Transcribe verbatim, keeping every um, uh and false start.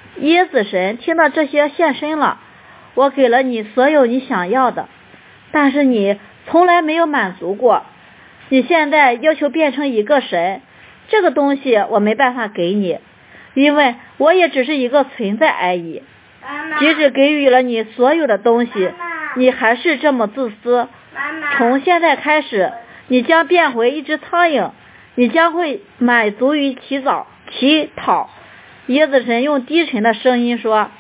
椰子神听到这些现身了，我给了你所有你想要的，但是你从来没有满足过。你现在要求变成一个神，这个东西我没办法给你，因为我也只是一个存在而已。即使给予了你所有的东西，你还是这么自私。从现在开始，你将变回一只苍蝇，你将会满足于祈祷祈祷。椰子神用低沉的声音说，